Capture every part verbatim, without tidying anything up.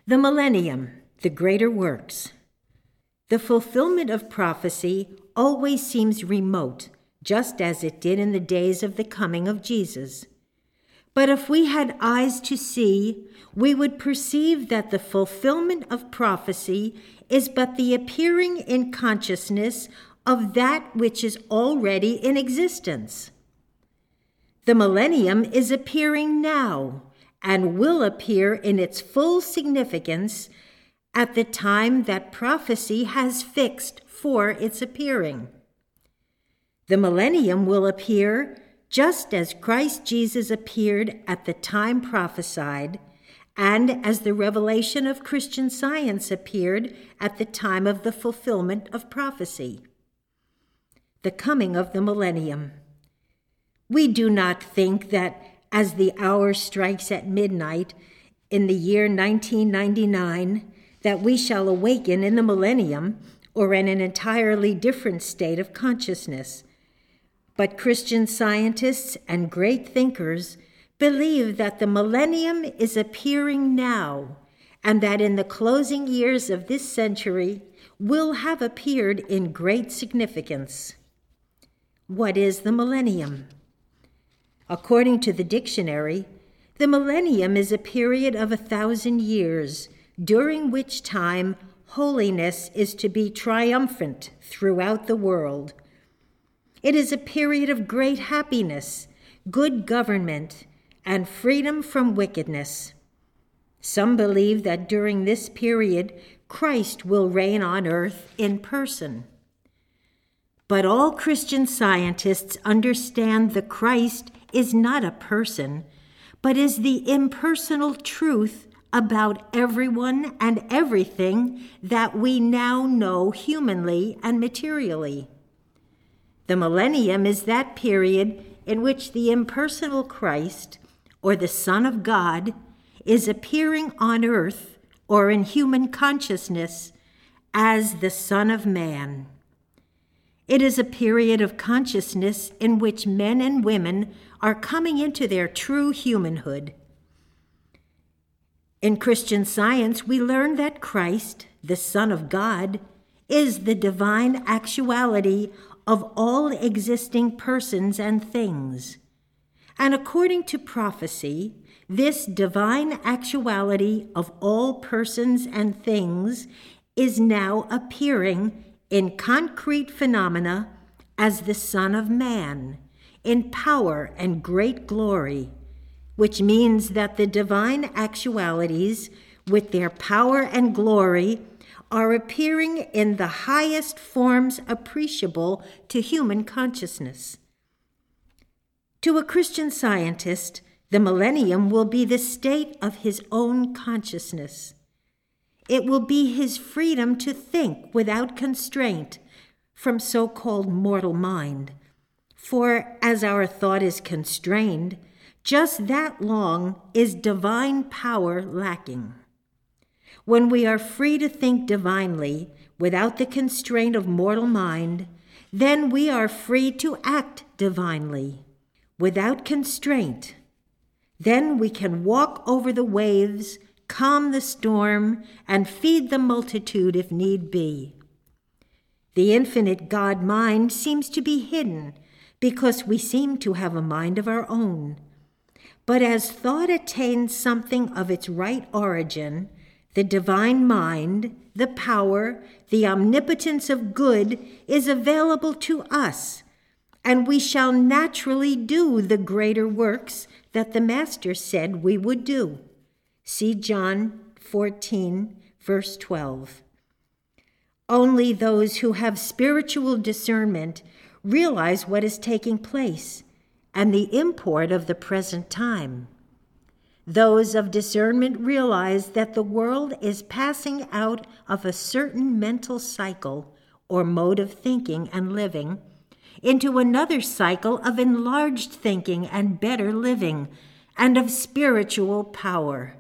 The millennium, the greater works. The fulfillment of prophecy always seems remote, just as it did in the days of the coming of Jesus. But if we had eyes to see, we would perceive that the fulfillment of prophecy is but the appearing in consciousness of that which is already in existence. The millennium is appearing now, and will appear in its full significance at the time that prophecy has fixed for its appearing. The millennium will appear just as Christ Jesus appeared at the time prophesied, and as the revelation of Christian Science appeared at the time of the fulfillment of prophecy. The coming of the millennium. We do not think that as the hour strikes at midnight in the year nineteen ninety-nine, that we shall awaken in the millennium or in an entirely different state of consciousness. But Christian scientists and great thinkers believe that the millennium is appearing now, and that in the closing years of this century will have appeared in great significance. What is the millennium? According to the dictionary, the millennium is a period of a thousand years, during which time holiness is to be triumphant throughout the world. It is a period of great happiness, good government, and freedom from wickedness. Some believe that during this period, Christ will reign on earth in person. But all Christian scientists understand the Christ is not a person, but is the impersonal truth about everyone and everything that we now know humanly and materially. The millennium is that period in which the impersonal Christ, or the Son of God, is appearing on earth or in human consciousness as the Son of Man. It is a period of consciousness in which men and women are coming into their true humanhood. In Christian Science, we learn that Christ, the Son of God, is the divine actuality of all existing persons and things. And according to prophecy, this divine actuality of all persons and things is now appearing in concrete phenomena as the Son of Man, in power and great glory, which means that the divine actualities, with their power and glory, are appearing in the highest forms appreciable to human consciousness. To a Christian scientist, the millennium will be the state of his own consciousness. It will be his freedom to think without constraint from so-called mortal mind. For as our thought is constrained, just that long is divine power lacking. When we are free to think divinely without the constraint of mortal mind, then we are free to act divinely without constraint. Then we can walk over the waves, calm the storm, and feed the multitude if need be. The infinite God mind seems to be hidden because we seem to have a mind of our own. But as thought attains something of its right origin, the divine mind, the power, the omnipotence of good is available to us, and we shall naturally do the greater works that the Master said we would do. See John fourteen, verse twelve. Only those who have spiritual discernment realize what is taking place and the import of the present time. Those of discernment realize that the world is passing out of a certain mental cycle or mode of thinking and living into another cycle of enlarged thinking and better living and of spiritual power.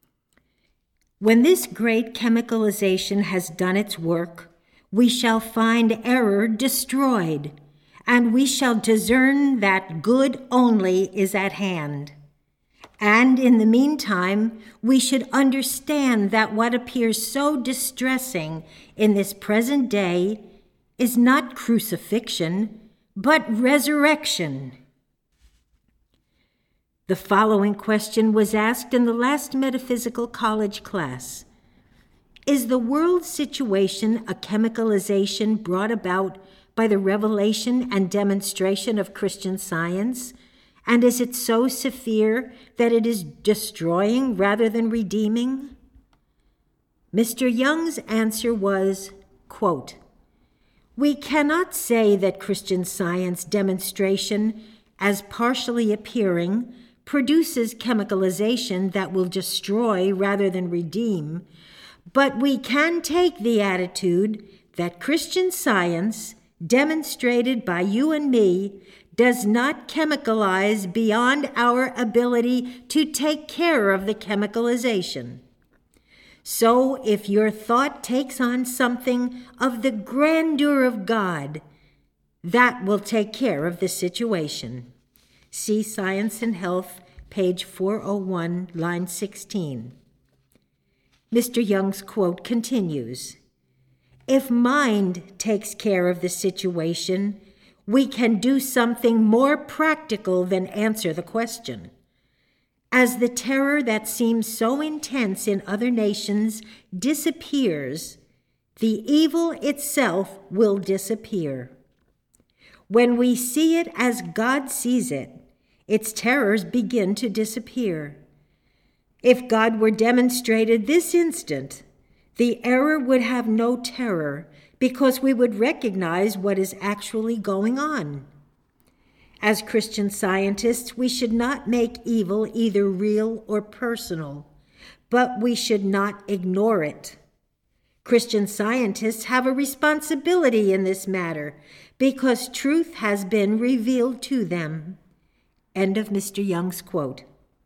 When this great chemicalization has done its work, we shall find error destroyed, and we shall discern that good only is at hand. And in the meantime, we should understand that what appears so distressing in this present day is not crucifixion, but resurrection. The following question was asked in the last metaphysical college class. Is the world situation a chemicalization brought about by the revelation and demonstration of Christian Science? And is it so severe that it is destroying rather than redeeming? Mister Young's answer was, quote, "We cannot say that Christian Science demonstration, as partially appearing, produces chemicalization that will destroy rather than redeem, but we can take the attitude that Christian Science, demonstrated by you and me, does not chemicalize beyond our ability to take care of the chemicalization. So if your thought takes on something of the grandeur of God, that will take care of the situation." See Science and Health, page four oh one, line sixteen. Mister Young's quote continues, "If mind takes care of the situation, we can do something more practical than answer the question. As the terror that seems so intense in other nations disappears, the evil itself will disappear. When we see it as God sees it, its terrors begin to disappear. If God were demonstrated this instant, the error would have no terror because we would recognize what is actually going on. As Christian Scientists, we should not make evil either real or personal, but we should not ignore it. Christian Scientists have a responsibility in this matter because truth has been revealed to them." End of Mister Young's quote.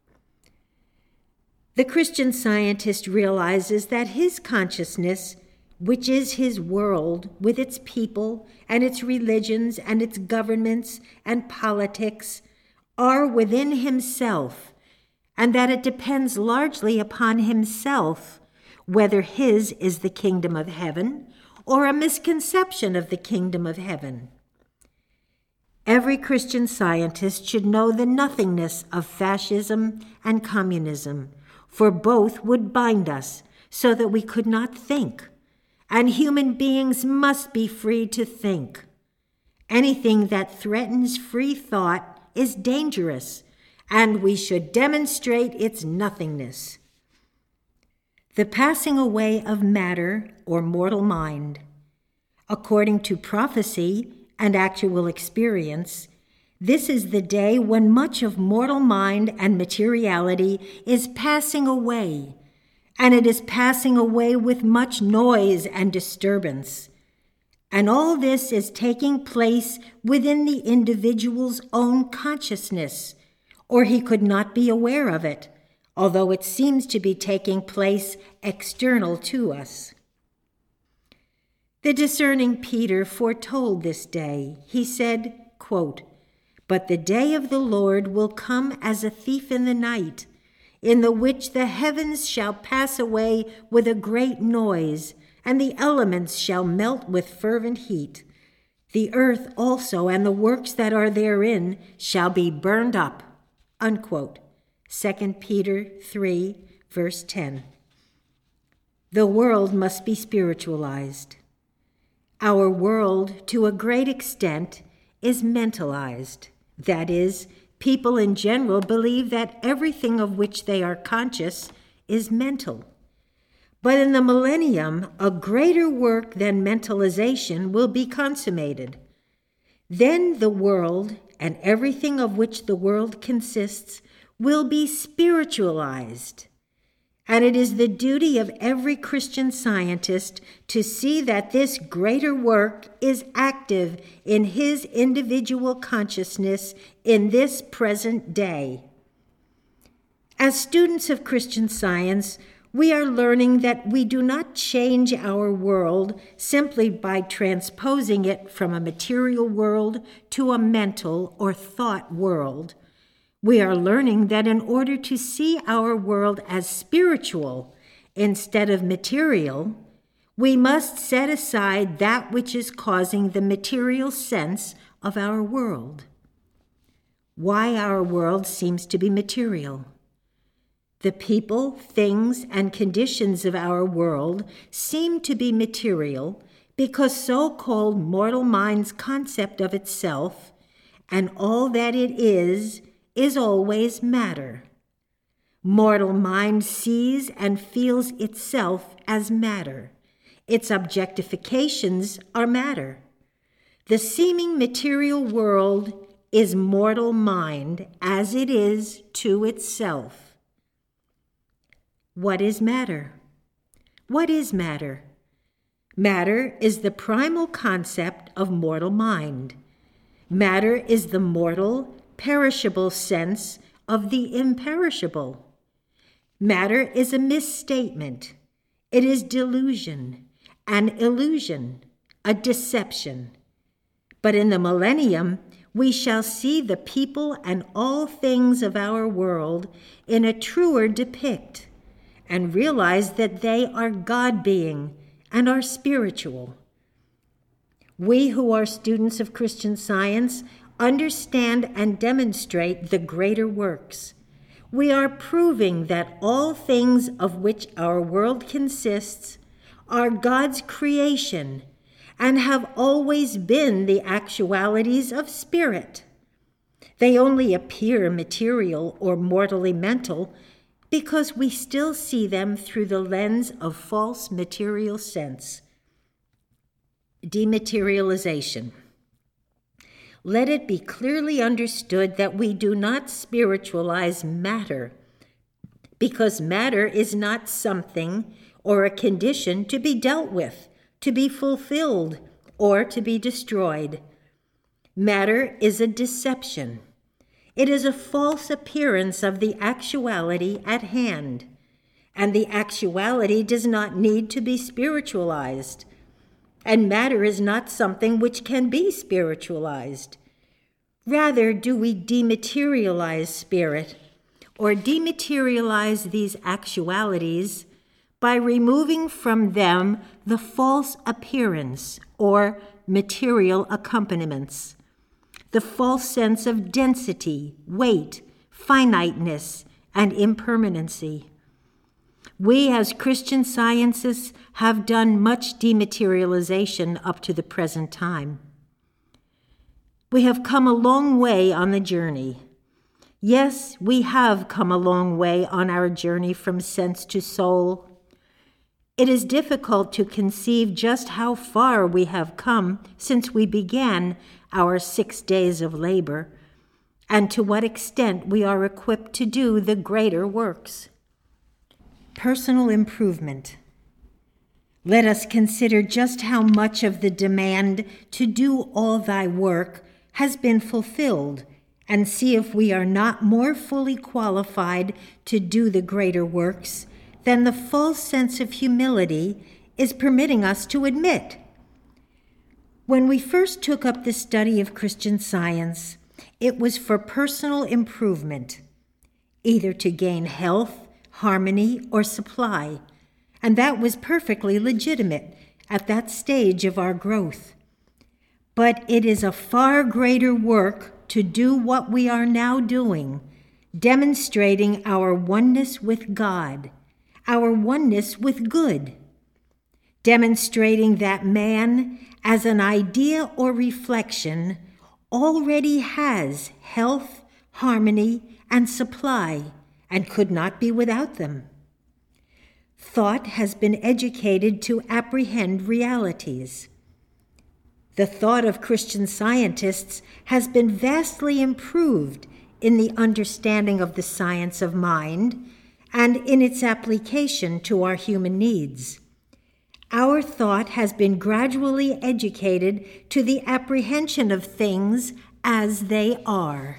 The Christian Scientist realizes that his consciousness, which is his world with its people and its religions and its governments and politics, are within himself, and that it depends largely upon himself whether his is the kingdom of heaven or a misconception of the kingdom of heaven. Every Christian Scientist should know the nothingness of fascism and communism, for both would bind us so that we could not think, and human beings must be free to think. Anything that threatens free thought is dangerous, and we should demonstrate its nothingness. The passing away of matter or mortal mind. According to prophecy and actual experience, this is the day when much of mortal mind and materiality is passing away, and it is passing away with much noise and disturbance. And all this is taking place within the individual's own consciousness, or he could not be aware of it, although it seems to be taking place external to us. The discerning Peter foretold this day. He said, quote, "But the day of the Lord will come as a thief in the night, in the which the heavens shall pass away with a great noise, and the elements shall melt with fervent heat. The earth also and the works that are therein shall be burned up." Unquote. Second Peter three, verse ten. The world must be spiritualized. Our world, to a great extent, is mentalized. That is, people in general believe that everything of which they are conscious is mental. But in the millennium, a greater work than mentalization will be consummated. Then the world, and everything of which the world consists, will be spiritualized. And it is the duty of every Christian Scientist to see that this greater work is active in his individual consciousness in this present day. As students of Christian Science, we are learning that we do not change our world simply by transposing it from a material world to a mental or thought world. We are learning that in order to see our world as spiritual instead of material, we must set aside that which is causing the material sense of our world. Why our world seems to be material. The people, things, and conditions of our world seem to be material because so-called mortal mind's concept of itself and all that it is is always matter. Mortal mind sees and feels itself as matter. Its objectifications are matter. The seeming material world is mortal mind as it is to itself. What is matter? What is matter? Matter is the primal concept of mortal mind. Matter is the mortal, perishable sense of the imperishable. Matter is a misstatement. It is delusion, an illusion, a deception. But in the millennium, we shall see the people and all things of our world in a truer depict and realize that they are God-being and are spiritual. We who are students of Christian Science understand and demonstrate the greater works. We are proving that all things of which our world consists are God's creation and have always been the actualities of spirit. They only appear material or mortally mental because we still see them through the lens of false material sense. Dematerialization. Let it be clearly understood that we do not spiritualize matter, because matter is not something or a condition to be dealt with, to be fulfilled, or to be destroyed. Matter is a deception. It is a false appearance of the actuality at hand, and the actuality does not need to be spiritualized. And matter is not something which can be spiritualized. Rather, do we dematerialize spirit, or dematerialize these actualities by removing from them the false appearance or material accompaniments, the false sense of density, weight, finiteness, and impermanency. We as Christian Scientists have done much dematerialization up to the present time. We have come a long way on the journey. Yes, we have come a long way on our journey from sense to soul. It is difficult to conceive just how far we have come since we began our six days of labor, and to what extent we are equipped to do the greater works. Personal improvement. Let us consider just how much of the demand to do all thy work has been fulfilled, and see if we are not more fully qualified to do the greater works than the false sense of humility is permitting us to admit. When we first took up the study of Christian Science, it was for personal improvement, either to gain health, harmony, or supply, and that was perfectly legitimate at that stage of our growth. But it is a far greater work to do what we are now doing, demonstrating our oneness with God, our oneness with good, demonstrating that man, as an idea or reflection, already has health, harmony, and supply, and could not be without them. Thought has been educated to apprehend realities. The thought of Christian Scientists has been vastly improved in the understanding of the science of mind and in its application to our human needs. Our thought has been gradually educated to the apprehension of things as they are.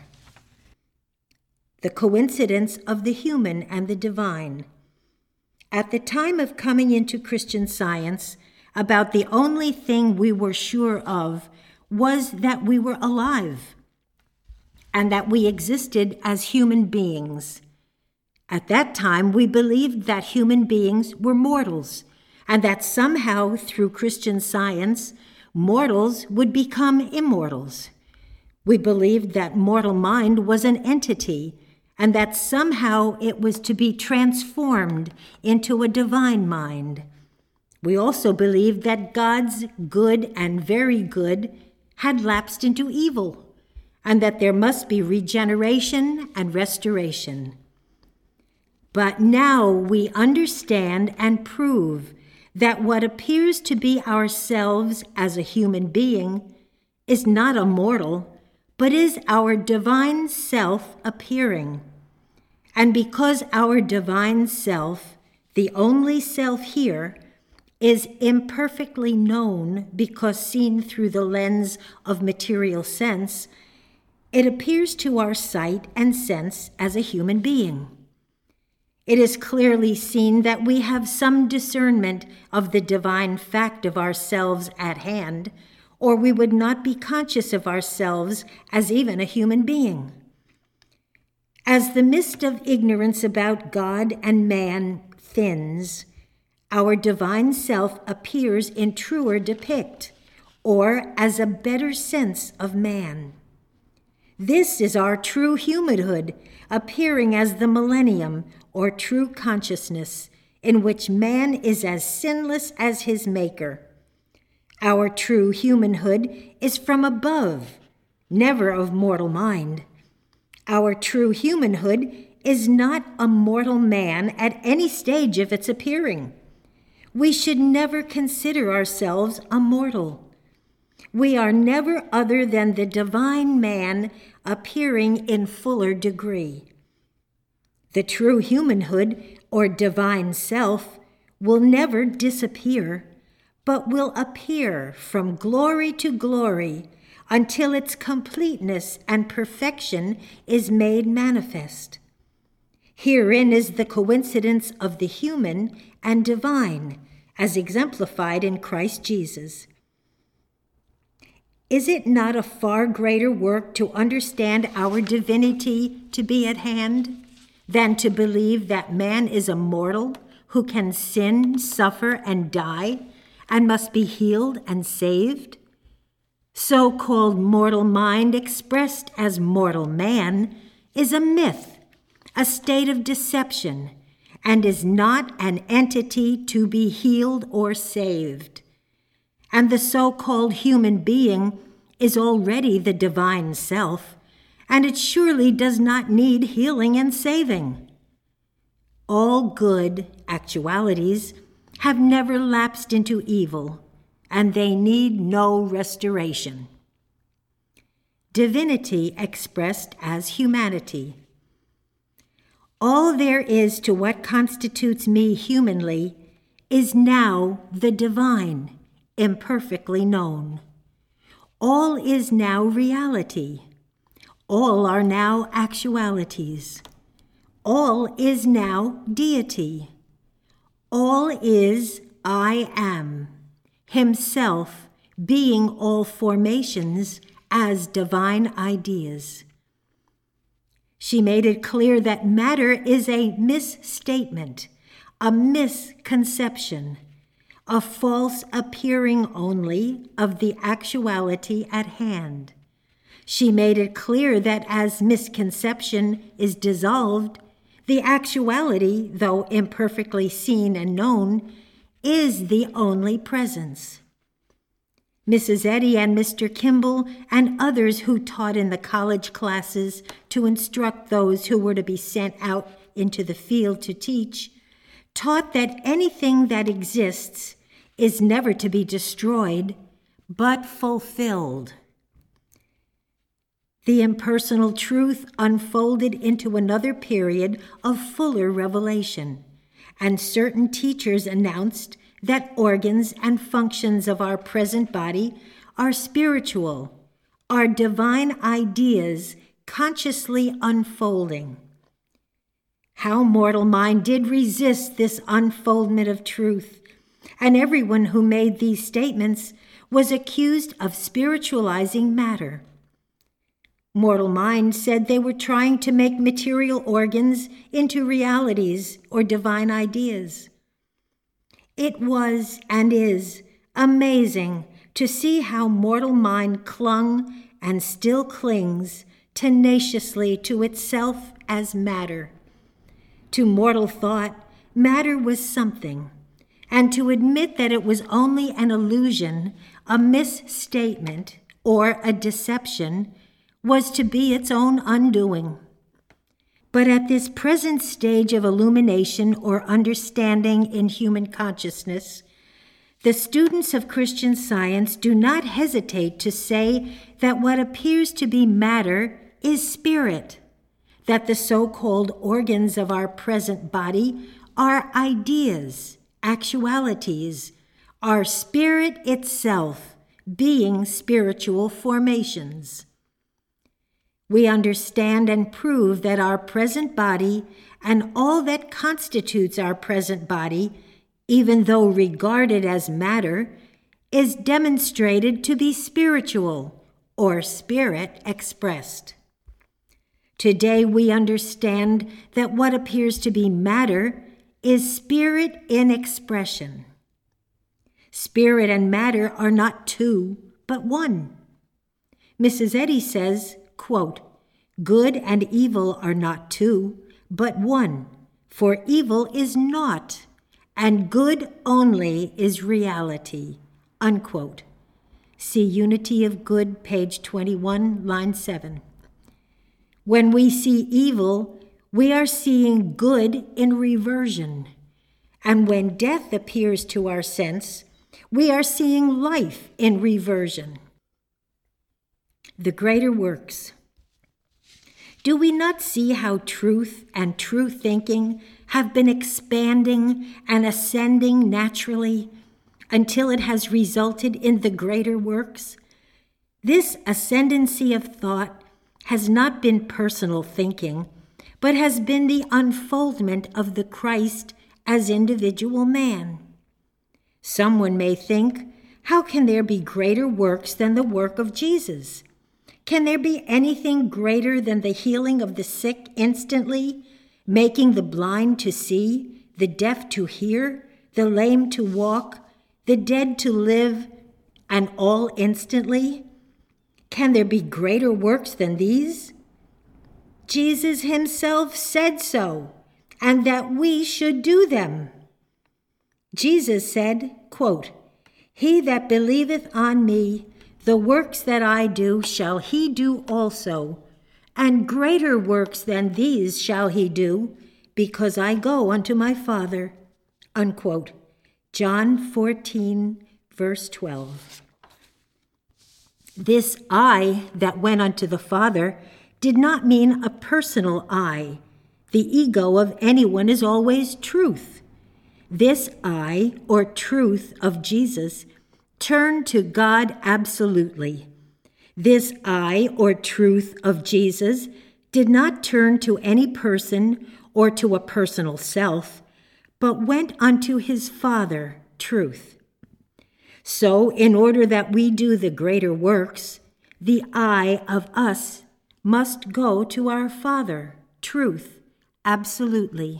The coincidence of the human and the divine. At the time of coming into Christian Science, about the only thing we were sure of was that we were alive. and that we existed as human beings. At that time, we believed that human beings were mortals, and that somehow, through Christian Science, mortals would become immortals. We believed that mortal mind was an entity, and that somehow it was to be transformed into a divine mind. We also believed that God's good and very good had lapsed into evil, and that there must be regeneration and restoration. But now we understand and prove that what appears to be ourselves as a human being is not a mortal, but is our divine self appearing. And because our divine self, the only self here, is imperfectly known because seen through the lens of material sense, it appears to our sight and sense as a human being. It is clearly seen that we have some discernment of the divine fact of ourselves at hand, or we would not be conscious of ourselves as even a human being. As the mist of ignorance about God and man thins, our divine self appears in truer depict, or as a better sense of man. This is our true humanhood, appearing as the millennium, or true consciousness, in which man is as sinless as his Maker. Our true humanhood is from above, never of mortal mind. Our true humanhood is not a mortal man at any stage of its appearing. We should never consider ourselves a mortal. We are never other than the divine man appearing in fuller degree. The true humanhood, or divine self, will never disappear, but will appear from glory to glory until its completeness and perfection is made manifest. Herein is the coincidence of the human and divine, as exemplified in Christ Jesus. Is it not a far greater work to understand our divinity to be at hand than to believe that man is a mortal who can sin, suffer, and die, and must be healed and saved? So-called mortal mind expressed as mortal man is a myth, a state of deception, and is not an entity to be healed or saved. And the so-called human being is already the divine self, and it surely does not need healing and saving. All good actualities have never lapsed into evil, and they need no restoration. Divinity expressed as humanity. All there is to what constitutes me humanly is now the divine, imperfectly known. All is now reality. All are now actualities. All is now deity. All is I am, himself being all formations as divine ideas. She made it clear that matter is a misstatement, a misconception, a false appearing only of the actuality at hand. She made it clear that as misconception is dissolved, the actuality, though imperfectly seen and known, is the only presence. Missus Eddy and Mister Kimball and others who taught in the college classes to instruct those who were to be sent out into the field to teach, taught that anything that exists is never to be destroyed, but fulfilled. The impersonal truth unfolded into another period of fuller revelation, and certain teachers announced that organs and functions of our present body are spiritual, are divine ideas consciously unfolding. How mortal mind did resist this unfoldment of truth, and everyone who made these statements was accused of spiritualizing matter. Mortal mind said they were trying to make material organs into realities or divine ideas. It was and is amazing to see how mortal mind clung and still clings tenaciously to itself as matter. To mortal thought, matter was something, and to admit that it was only an illusion, a misstatement, or a deception was to be its own undoing. But at this present stage of illumination or understanding in human consciousness, the students of Christian Science do not hesitate to say that what appears to be matter is spirit, that the so-called organs of our present body are ideas, actualities, our spirit itself being spiritual formations. We understand and prove that our present body and all that constitutes our present body, even though regarded as matter, is demonstrated to be spiritual, or spirit expressed. Today we understand that what appears to be matter is spirit in expression. Spirit and matter are not two, but one. Missus Eddy says, quote, "Good and evil are not two, but one, for evil is naught, and good only is reality," unquote. See Unity of Good, page twenty-one, line seven. When we see evil, we are seeing good in reversion. And when death appears to our sense, we are seeing life in reversion. The greater works. Do we not see how truth and true thinking have been expanding and ascending naturally until it has resulted in the greater works? This ascendancy of thought has not been personal thinking, but has been the unfoldment of the Christ as individual man. Someone may think, how can there be greater works than the work of Jesus? Can there be anything greater than the healing of the sick instantly, making the blind to see, the deaf to hear, the lame to walk, the dead to live, and all instantly? Can there be greater works than these? Jesus himself said so, and that we should do them. Jesus said, quote, "He that believeth on me, the works that I do shall he do also, and greater works than these shall he do, because I go unto my Father," unquote. John fourteen, verse twelve. This I that went unto the Father did not mean a personal I. The ego of anyone is always truth. This I, or truth of Jesus, turned to God absolutely. This I, or truth of Jesus, did not turn to any person or to a personal self, but went unto his Father, truth. So, in order that we do the greater works, the I of us must go to our Father, truth, absolutely.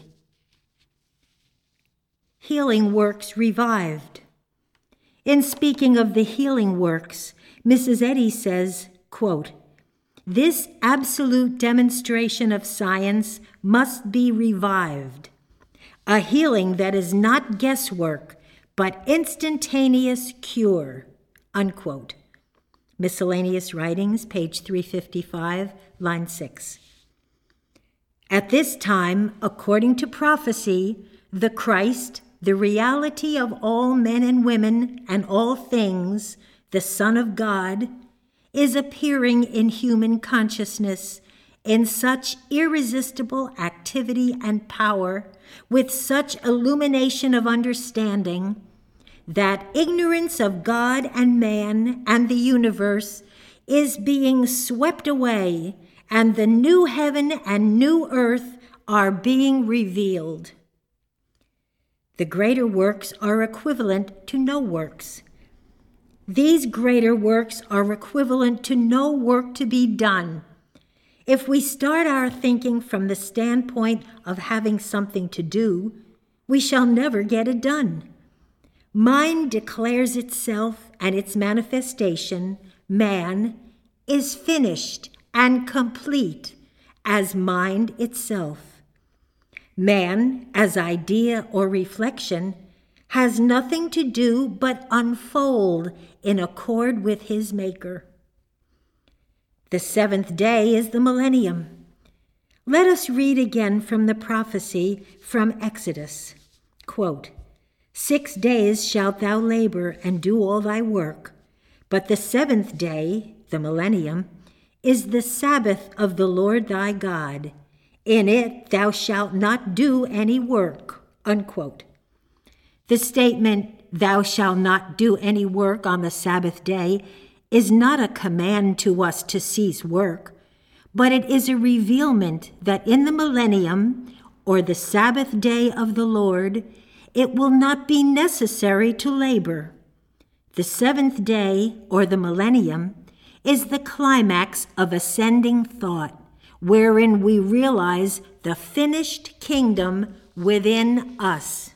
Healing works revived. In speaking of the healing works, Missus Eddy says, quote, "This absolute demonstration of science must be revived. A healing that is not guesswork, but instantaneous cure," unquote. Miscellaneous Writings, page three fifty-five, line six. At this time, according to prophecy, the Christ, the reality of all men and women and all things, the Son of God, is appearing in human consciousness in such irresistible activity and power, with such illumination of understanding, that ignorance of God and man and the universe is being swept away, and the new heaven and new earth are being revealed. The greater works are equivalent to no works. These greater works are equivalent to no work to be done, If we start our thinking from the standpoint of having something to do, we shall never get it done. Mind declares itself, and its manifestation, man, is finished and complete as mind itself. Man, as idea or reflection, has nothing to do but unfold in accord with his Maker. The seventh day is the millennium. Let us read again from the prophecy from Exodus. Quote, Six days shalt thou labor and do all thy work, but the seventh day, the millennium, is the Sabbath of the Lord thy God. In it thou shalt not do any work. Unquote. The statement, thou shalt not do any work on the Sabbath day, is not a command to us to cease work, but it is a revealment that in the millennium, or the Sabbath day of the Lord, it will not be necessary to labor. The seventh day, or the millennium, is the climax of ascending thought, wherein we realize the finished kingdom within us.